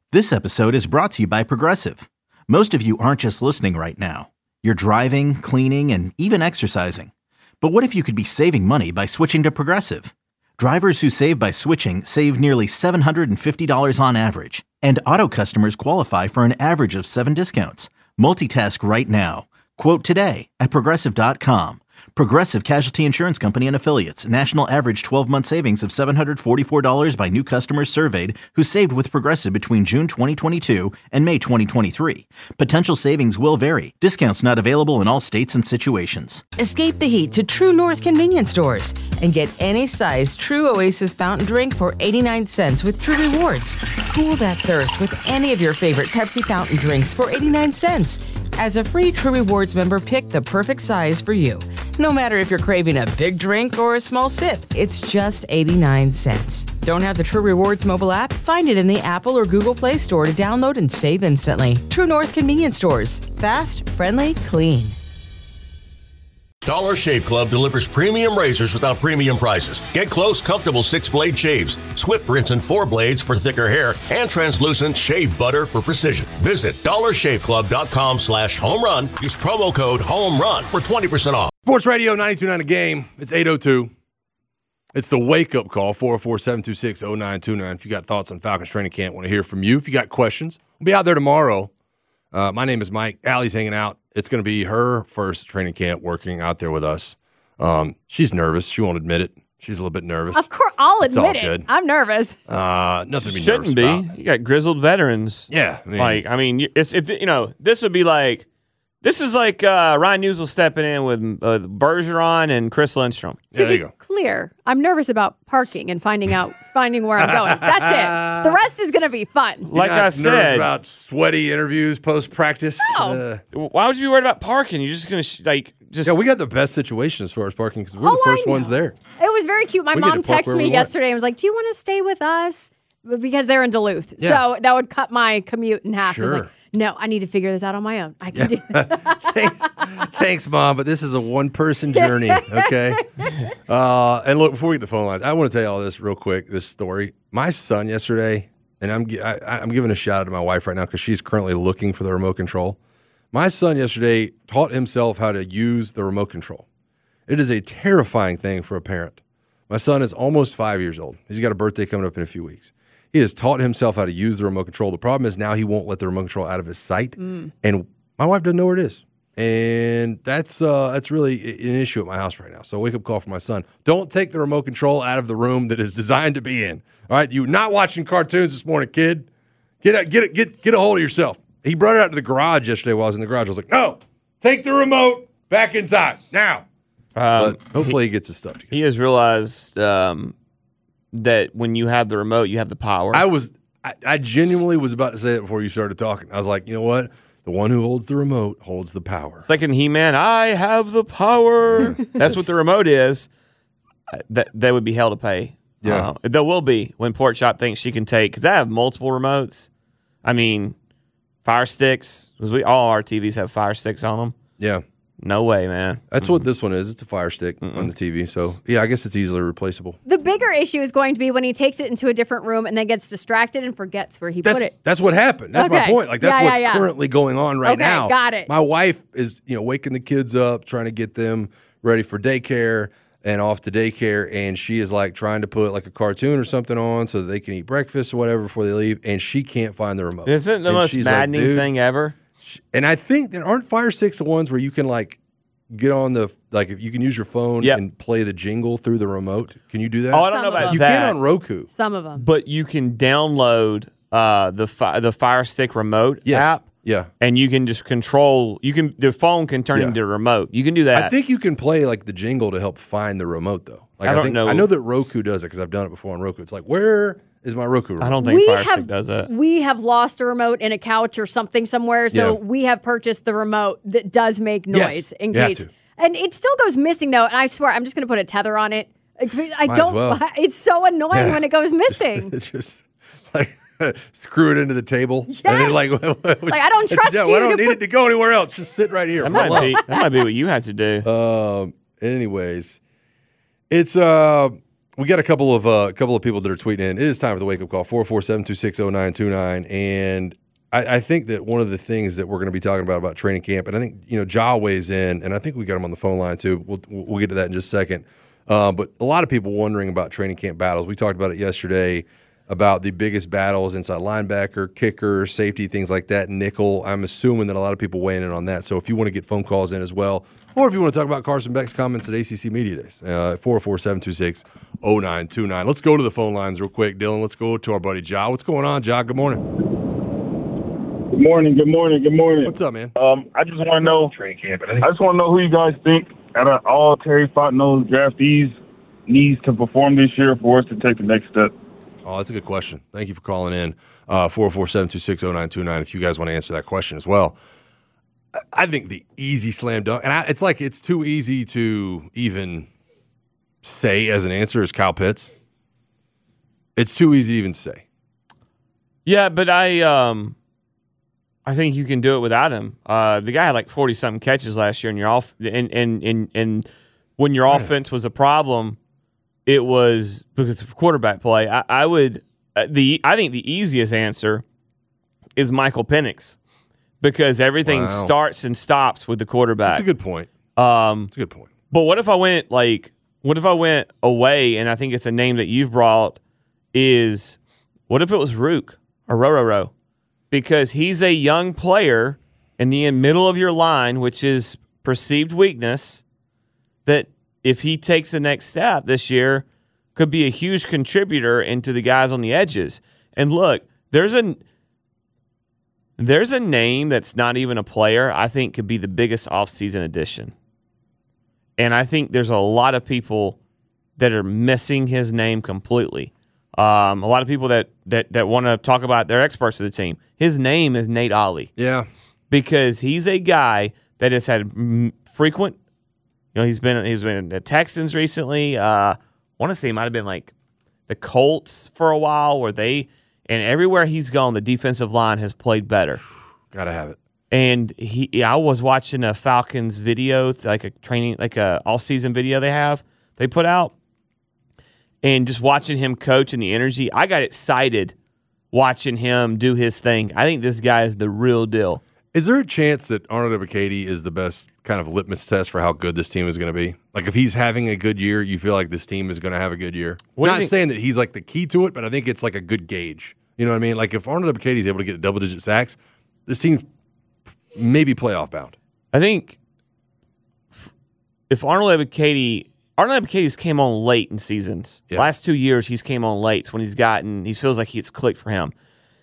This episode is brought to you by Progressive. Most of you aren't just listening right now. You're driving, cleaning, and even exercising. But what if you could be saving money by switching to Progressive? Drivers who save by switching save nearly $750 on average. And auto customers qualify for an average of 7 discounts. Multitask right now. Quote today at Progressive.com. Progressive Casualty Insurance Company and Affiliates. National average 12-month savings of $744 by new customers surveyed who saved with Progressive between June 2022 and May 2023. Potential savings will vary. Discounts not available in all states and situations. Escape the heat to True North convenience stores and get any size True Oasis fountain drink for 89 cents with True Rewards. Cool that thirst with any of your favorite Pepsi fountain drinks for 89 cents. As a free True Rewards member, pick the perfect size for you. No matter if you're craving a big drink or a small sip, it's just 89 cents. Don't have the True Rewards mobile app? Find it in the Apple or Google Play Store to download and save instantly. True North convenience stores. Fast, friendly, clean. Dollar Shave Club delivers premium razors without premium prices. Get close, comfortable 6-blade shaves, swift rinse and 4 blades for thicker hair, and translucent shave butter for precision. Visit dollarshaveclub.com/home run. Use promo code HOMERUN for 20% off. Sports Radio 92.9 The Game. It's 8:02. It's the wake-up call, 404-726-0929. If you got thoughts on Falcons training camp, want to hear from you. If you got questions, we'll be out there tomorrow. My name is Mike. Allie's hanging out. It's going to be her first training camp working out there with us. She's nervous. She won't admit it. She's a little bit nervous. Of course, I'll admit it. Good. I'm nervous. Nothing to be Shouldn't nervous be. about. You got grizzled veterans. Yeah. It's this would be like, this is like Ryan Newsel stepping in with Bergeron and Chris Lindstrom. Yeah, there you To go. be clear, I'm nervous about parking and finding where I'm going. That's it. The rest is going to be fun. Like You're not I nervous said, about sweaty interviews post-practice? No. why would you be worried about parking? You're just going to Yeah, we got the best situation as far as parking because we're the first ones there. It was very cute. My We get mom to park where texted we me want. yesterday and was like, do you want to stay with us? Because they're in Duluth. Yeah. So that would cut my commute in half. I was Sure. like, no, I need to figure this out on my own. I can do that. Thanks, Mom, but this is a one-person journey, okay? And look, before we get the phone lines, I want to tell you all this real quick, this story. My son yesterday, and I'm giving a shout out to my wife right now because she's currently looking for the remote control. My son yesterday taught himself how to use the remote control. It is a terrifying thing for a parent. My son is almost 5 years old. He's got a birthday coming up in a few weeks. He has taught himself how to use the remote control. The problem is now he won't let the remote control out of his sight, and my wife doesn't know where it is. And that's really an issue at my house right now. So wake-up call for my son. Don't take the remote control out of the room that is designed to be in. All right, you not watching cartoons this morning, kid. Get a hold of yourself. He brought it out to the garage yesterday while I was in the garage. I was like, no, take the remote back inside now. But hopefully he gets his stuff together. He has realized that when you have the remote, you have the power. I genuinely was about to say it before you started talking. I was like, you know what? The one who holds the remote holds the power. It's like in He-Man, I have the power. That's what the remote is. That would be hell to pay. Yeah. There will be when Pork Chop thinks she can take, because I have multiple remotes. I mean, Fire Sticks, because all our TVs have Fire Sticks on them. Yeah. No way, man. That's what this one is. It's a Fire Stick on the TV. So, yeah, I guess it's easily replaceable. The bigger issue is going to be when he takes it into a different room and then gets distracted and forgets where he put it. That's what happened. That's my Okay. point. Like, that's Yeah, what's yeah. currently going on right Okay, now. got it. My wife is, waking the kids up, trying to get them ready for daycare and off to daycare, and she is, like, trying to put, like, a cartoon or something on so that they can eat breakfast or whatever before they leave, and she can't find the remote. Isn't it the And most she's like, maddening "Dude." thing ever? And I think that aren't Fire Sticks the ones where you can, like, get on the, like, if you can use your phone Yep. and play the jingle through the remote. Can you do that? Oh, I don't know Some of about them. You that. can on Roku. Some of them. But you can download the Fire Stick remote Yes. app, Yeah. and you can just control. The phone can turn Yeah. into a remote. You can do that. I think you can play like the jingle to help find the remote, though. Like, I don't know. I know that Roku does it because I've done it before on Roku. It's like, where is my Roku remote? I don't think Fire Stick does that. We have lost a remote in a couch or something somewhere, so Yeah. we have purchased the remote that does make noise Yes, in you have case. to. And it still goes missing though, and I swear I'm just going to put a tether on it. I Might don't. as well. It's so annoying Yeah. when it goes missing. It's just like screw it into the table. Yes. And then, like, I don't trust I you don't to need put- it to go anywhere else. Just sit right here. That might be what you have to do. Anyways, it's what We got a couple of people that are tweeting in. It is time for the wake up call. 447-260-0929. And I think that one of the things that we're going to be talking about training camp, and I think Ja weighs in, and I think we got him on the phone line too. We'll get to that in just a second. But a lot of people wondering about training camp battles. We talked about it yesterday about the biggest battles inside linebacker, kicker, safety, things like that, nickel. I'm assuming that a lot of people weighing in on that. So if you want to get phone calls in as well, or if you want to talk about Carson Beck's comments at ACC Media Days, 447-260-0929. Let's go to the phone lines real quick, Dylan. Let's go to our buddy Ja. What's going on, Ja? Good morning. Good morning. What's up, man? I just want to know. I just want to know who you guys think out of all Terry Fontenot's draftees needs to perform this year for us to take the next step. Oh, that's a good question. Thank you for calling in. 447-260-0929 if you guys want to answer that question as well. I think the easy slam dunk, and it's too easy to even say as an answer is Kyle Pitts. It's too easy to even say. Yeah, but I think you can do it without him. The guy had like 40-something catches last year, and and when your offense was a problem, it was because of quarterback play. I think the easiest answer is Michael Penix because everything starts and stops with the quarterback. That's a good point. That's a good point. But what if I went away, and I think it's a name that you've brought, is what if it was Rook or Rororo? Because he's a young player in the middle of your line, which is perceived weakness, that if he takes the next step this year, could be a huge contributor into the guys on the edges. And look, there's a name that's not even a player I think could be the biggest offseason addition. And I think there's a lot of people that are missing his name completely. A lot of people that want to talk about, they're experts of the team. His name is Nate Ollie. Yeah. Because he's a guy that has had frequent, he's been in the Texans recently. I want to say he might have been like the Colts for a while and everywhere he's gone, the defensive line has played better. Gotta have it. And I was watching a Falcons video, like a all-season video they put out. And just watching him coach and the energy, I got excited watching him do his thing. I think this guy is the real deal. Is there a chance that Arnold Ebiketie is the best kind of litmus test for how good this team is going to be? Like if he's having a good year, you feel like this team is going to have a good year? Not saying that he's like the key to it, but I think it's like a good gauge. You know what I mean? Like if Arnold Ebiketie is able to get a double-digit sacks, this team may be playoff bound. I think if Arnold Ebiketie's came on late in seasons. Yeah. Last 2 years, he's came on late when he feels like it's clicked for him.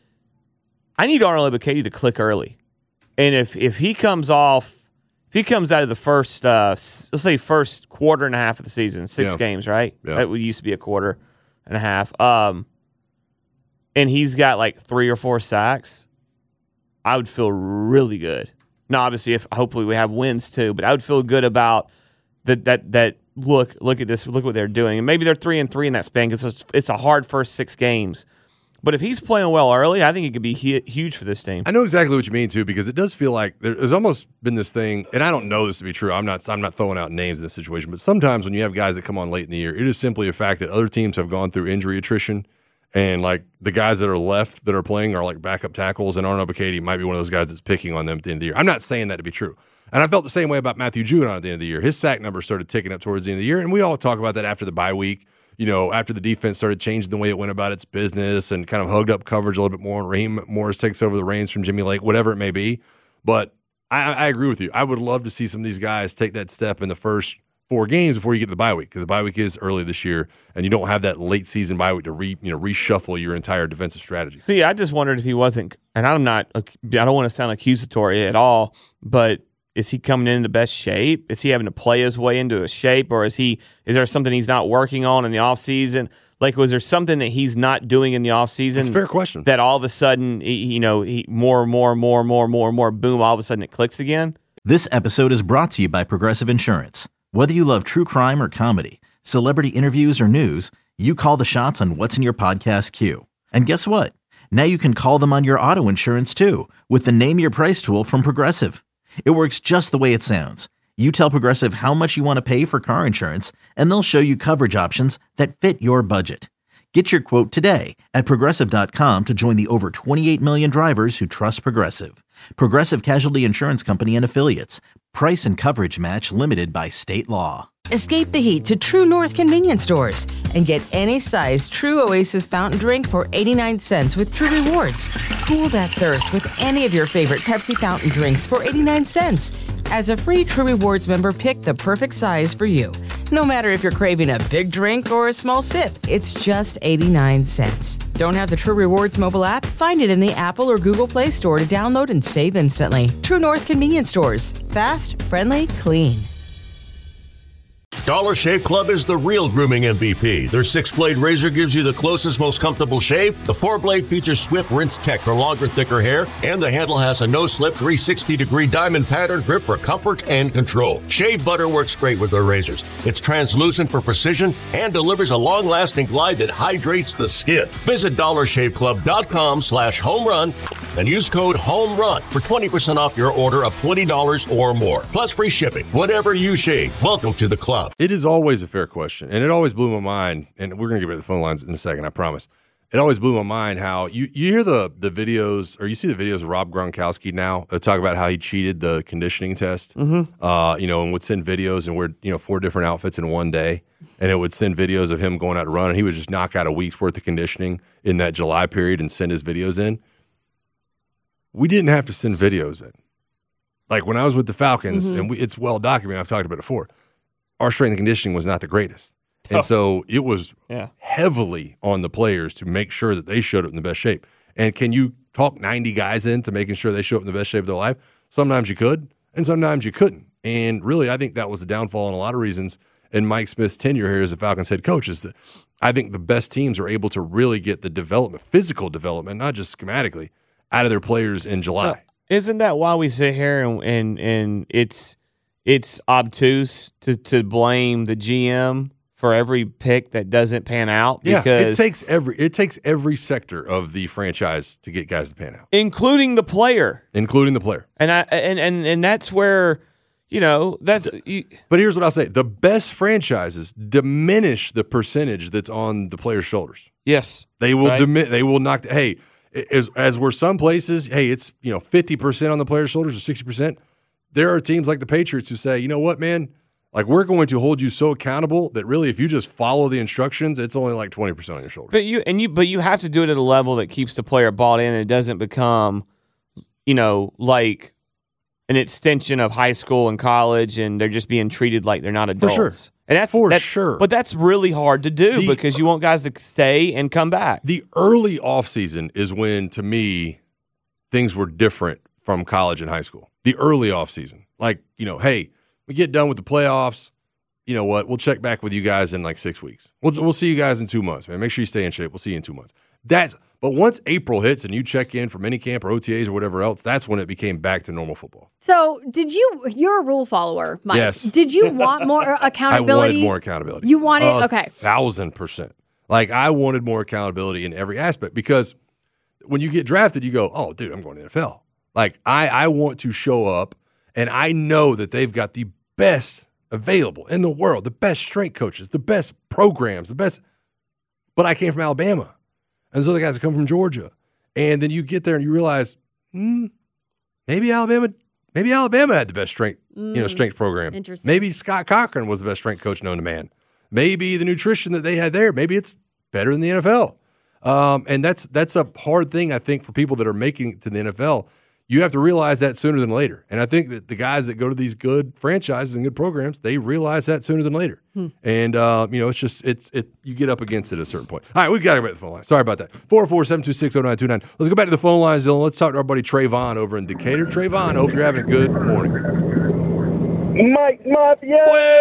I need Arnold Ebiketie to click early. And if he comes out of the first, let's say first quarter and a half of the season, 6 games, right? Yeah. That used to be a quarter and a half. And he's got like 3 or 4 sacks, I would feel really good. Now, obviously, hopefully we have wins too, but I would feel good about that. Look at this. Look what they're doing. And maybe they're 3-3 in that span because it's a hard first 6 games. But if he's playing well early, I think it could be huge for this team. I know exactly what you mean, too, because it does feel like there's almost been this thing, and I don't know this to be true. I'm not throwing out names in this situation, but sometimes when you have guys that come on late in the year, it is simply a fact that other teams have gone through injury attrition, and like the guys that are left that are playing are like backup tackles, and Arnold Ebiketie might be one of those guys that's picking on them at the end of the year. I'm not saying that to be true. And I felt the same way about Matthew Judon at the end of the year. His sack numbers started ticking up towards the end of the year, and we all talk about that after the bye week. After the defense started changing the way it went about its business and kind of hugged up coverage a little bit more, and Raheem Morris takes over the reins from Jimmy Lake, whatever it may be. But I agree with you. I would love to see some of these guys take that step in the first 4 games before you get to the bye week, because the bye week is early this year, and you don't have that late season bye week to reshuffle your entire defensive strategy. See, I just wondered if he wasn't, and I don't want to sound accusatory at all, but is he coming in the best shape? Is he having to play his way into a shape, or is there something he's not working on in the offseason? Like, was there something that he's not doing in the offseason? That's a fair question. That all of a sudden, he more, boom, all of a sudden it clicks again? This episode is brought to you by Progressive Insurance. Whether you love true crime or comedy, celebrity interviews or news, you call the shots on what's in your podcast queue. And guess what? Now you can call them on your auto insurance too with the Name Your Price tool from Progressive. It works just the way it sounds. You tell Progressive how much you want to pay for car insurance, and they'll show you coverage options that fit your budget. Get your quote today at Progressive.com to join the over 28 million drivers who trust Progressive. Progressive Casualty Insurance Company and Affiliates. Price and coverage match limited by state law. Escape the heat to True North convenience stores and get any size True Oasis fountain drink for 89 cents with True Rewards. Cool that thirst with any of your favorite Pepsi fountain drinks for 89 cents. As a free True Rewards member, pick the perfect size for you. No matter if you're craving a big drink or a small sip, it's just 89 cents. Don't have the True Rewards mobile app? Find it in the Apple or Google Play Store to download and save instantly. True North convenience stores. Fast, friendly, clean. Dollar Shave Club is the real grooming MVP. Their 6-blade razor gives you the closest, most comfortable shave. The 4-blade features Swift Rinse Tech for longer, thicker hair. And the handle has a no-slip 360-degree diamond pattern grip for comfort and control. Shave butter works great with their razors. It's translucent for precision and delivers a long-lasting glide that hydrates the skin. Visit DollarShaveClub.com/homerun and use code HOMERUN for 20% off your order of $20 or more. Plus free shipping. Whatever you shave, welcome to the club. It is always a fair question, and it always blew my mind, and we're going to get back to the phone lines in a second, I promise. It always blew my mind how you hear the videos, or you see the videos of Rob Gronkowski now talk about how he cheated the conditioning test, and would send videos and wear 4 different outfits in one day, and it would send videos of him going out to run, and he would just knock out a week's worth of conditioning in that July period and send his videos in. We didn't have to send videos in. Like when I was with the Falcons, and it's well documented, I've talked about it before, our strength and conditioning was not the greatest. And so it was heavily on the players to make sure that they showed up in the best shape. And can you talk 90 guys into making sure they show up in the best shape of their life? Sometimes you could, and sometimes you couldn't. And really, I think that was the downfall in a lot of reasons. And Mike Smith's tenure here as the Falcons head coach is that I think the best teams are able to really get the development, physical development, not just schematically, out of their players in July. Isn't that why we sit here and it's obtuse to blame the GM for every pick that doesn't pan out? Because it takes every sector of the franchise to get guys to pan out, including the player. And that's where that's. But here's what I'll say: the best franchises diminish the percentage that's on the player's shoulders. Yes, they will. Right? They will knock. Hey, as were some places. Hey, it's 50% on the player's shoulders or 60%. There are teams like the Patriots who say, you know what, man, like we're going to hold you so accountable that really if you just follow the instructions, it's only like 20% on your shoulders. But you have to do it at a level that keeps the player bought in and it doesn't become, like an extension of high school and college and they're just being treated like they're not adults. For sure. And that's sure. But that's really hard to do because you want guys to stay and come back. The early offseason is when, to me, things were different from college and high school. The early offseason. Like, hey, we get done with the playoffs. You know what? We'll check back with you guys in like 6 weeks. We'll see you guys in 2 months, man. Make sure you stay in shape. We'll see you in 2 months. But once April hits and you check in for minicamp or OTAs or whatever else, that's when it became back to normal football. So you're a rule follower, Mike. Yes. Did you want more accountability? I wanted more accountability. You wanted, okay. 1,000%. Like I wanted more accountability in every aspect because when you get drafted, you go, oh, dude, I'm going to the NFL. Like I want to show up and I know that they've got the best available in the world, the best strength coaches, the best programs, the best. But I came from Alabama. And those other guys that come from Georgia. And then you get there and you realize, maybe Alabama had the best strength program. Interesting. Maybe Scott Cochran was the best strength coach known to man. Maybe the nutrition that they had there, maybe it's better than the NFL. And that's a hard thing, I think, for people that are making it to the NFL. You have to realize that sooner than later. And I think that the guys that go to these good franchises and good programs, they realize that sooner than later. And, it's just, you get up against it at a certain point. All right, we've got to go back to the phone line. Sorry about that. 404-726-0929. Let's go back to the phone lines, Dylan. Let's talk to our buddy Trayvon over in Decatur. Trayvon, I hope you're having a good morning. Mike Mafia!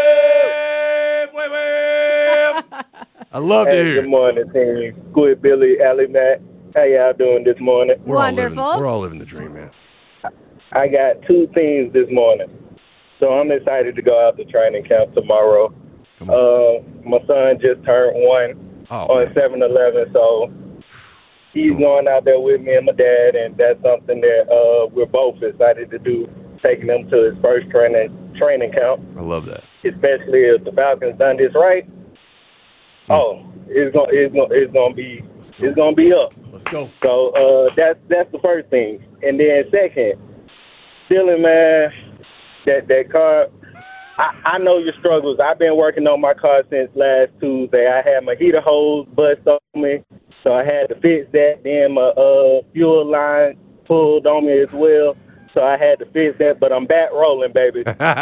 I love to hear. Good morning, team. Squid Billy, Allie Matt. How y'all doing this morning? Wonderful. We're all living the dream, man. I got 2 things this morning. So I'm excited to go out to training camp tomorrow. My son just turned 1 on 7/11, so he's going out there with me and my dad, and that's something that we're both excited to do, taking him to his first training training camp. I love that. Especially if the Falcons done this right. Oh, it's gonna be up. Let's go. So that's the first thing, and then second, Dylan, man, that car. I know your struggles. I've been working on my car since last Tuesday. I had my heater hose bust on me, so I had to fix that. Then my fuel line pulled on me as well, so I had to fix that. But I'm back rolling, baby.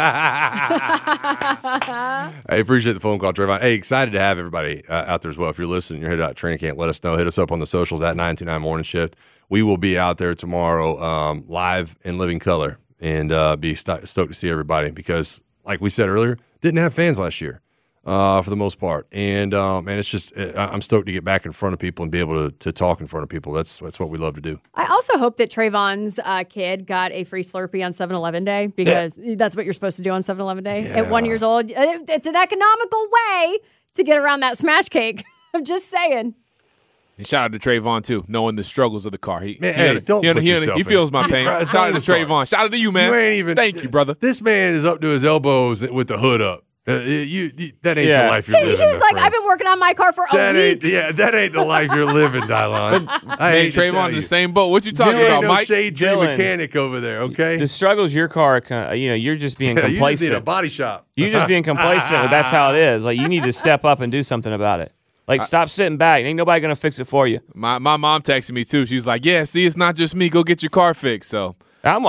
I appreciate the phone call, Trayvon. Hey, excited to have everybody out there as well. If you're listening, you're headed out to training camp, let us know. Hit us up on the socials at 929 Morning Shift. We will be out there tomorrow live in living color and be stoked to see everybody because, like we said earlier, didn't have fans last year for the most part. And it's just I'm stoked to get back in front of people and be able to talk in front of people. That's what we love to do. I also hope that Trayvon's kid got a free Slurpee on 7-Eleven Day because that's what you're supposed to do on 7-Eleven Day at 1 year old. It's an economical way to get around that smash cake. I'm just saying. And shout out to Trayvon, too, knowing the struggles of the car. He feels my pain. Shout out to Trayvon. Shout out to you, man. Thank you, brother. This man is up to his elbows with the hood up. That ain't the life you're living. He's like, I've been working on my car for a week. That ain't the life you're living, Dylon. Hey, Trayvon in the same boat. What you talking about, no Mike? Shade tree mechanic over there, okay? The struggles your car, you're just being complacent. You just need a body shop. You're just being complacent. That's how it is. Like, you need to step up and do something about it. Like, stop sitting back. Ain't nobody going to fix it for you. My mom texted me, too. She's like, yeah, see, it's not just me. Go get your car fixed. So I'm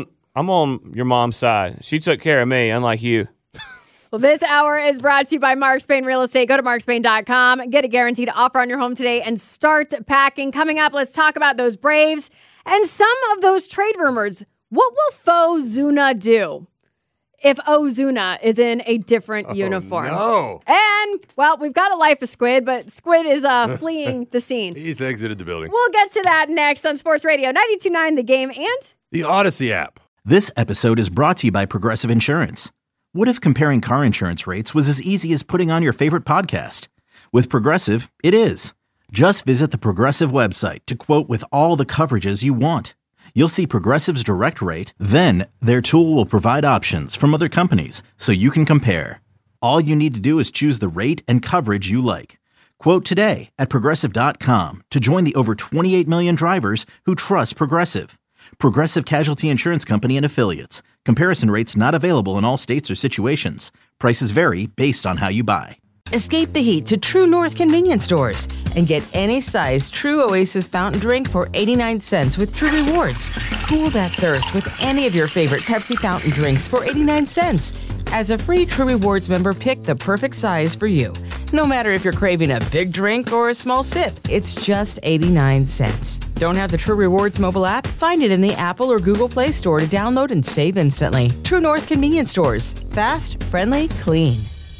on your mom's side. She took care of me, unlike you. Well, this hour is brought to you by Mark Spain Real Estate. Go to markspain.com, get a guaranteed offer on your home today, and start packing. Coming up, let's talk about those Braves and some of those trade rumors. What will Fozuna do if Ozuna is in a different uniform? No. And, well, we've got a life of Squid, but Squid is fleeing the scene. He's exited the building. We'll get to that next on Sports Radio 92.9 The Game and the Odyssey app. This episode is brought to you by Progressive Insurance. What if comparing car insurance rates was as easy as putting on your favorite podcast? With Progressive, it is. Just visit the Progressive website to quote with all the coverages you want. You'll see Progressive's direct rate, then their tool will provide options from other companies so you can compare. All you need to do is choose the rate and coverage you like. Quote today at Progressive.com to join the over 28 million drivers who trust Progressive. Progressive Casualty Insurance Company and Affiliates. Comparison rates not available in all states or situations. Prices vary based on how you buy. Escape the heat to True North convenience stores and get any size True Oasis fountain drink for 89 cents with True Rewards. Cool that thirst with any of your favorite Pepsi fountain drinks for 89 cents. As a free True Rewards member, pick the perfect size for you. No matter if you're craving a big drink or a small sip, it's just 89 cents. Don't have the True Rewards mobile app? Find it in the Apple or Google Play Store to download and save instantly. True North convenience stores. Fast, friendly, clean.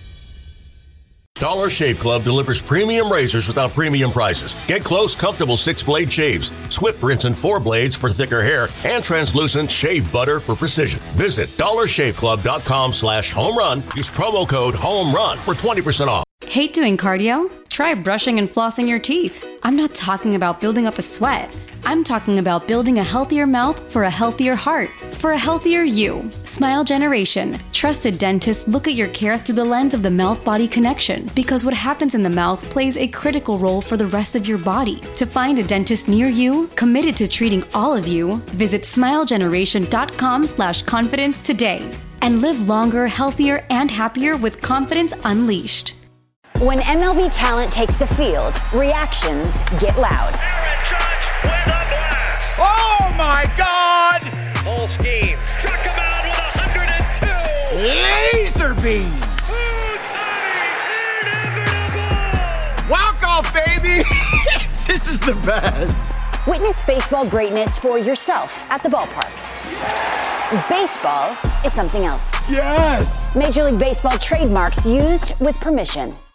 Dollar Shave Club delivers premium razors without premium prices. Get close, comfortable 6-blade shaves, swift rinse and 4 blades for thicker hair, and translucent shave butter for precision. Visit dollarshaveclub.com/homerun. Use promo code HOMERUN for 20% off. Hate doing cardio? Try brushing and flossing your teeth. I'm not talking about building up a sweat. I'm talking about building a healthier mouth for a healthier heart, for a healthier you. Smile Generation. Trusted dentists look at your care through the lens of the mouth-body connection because what happens in the mouth plays a critical role for the rest of your body. To find a dentist near you, committed to treating all of you, visit smilegeneration.com/confidence today and live longer, healthier, and happier with confidence unleashed. When MLB talent takes the field, reactions get loud. Aaron Judge with a blast. Oh my God! Full scheme. Struck him out with 102. Laser beam. Walk off, baby. This is the best. Witness baseball greatness for yourself at the ballpark. Baseball is something else. Yes. Major League Baseball trademarks used with permission.